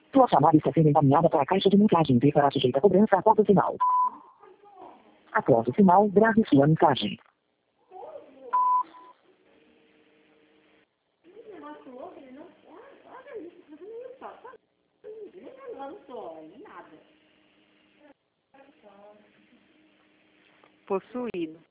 Sua chamada está sendo encaminhada para a caixa de mensagem e será sujeita a cobrança após o sinal. Após o sinal, grave sua mensagem. Possuído.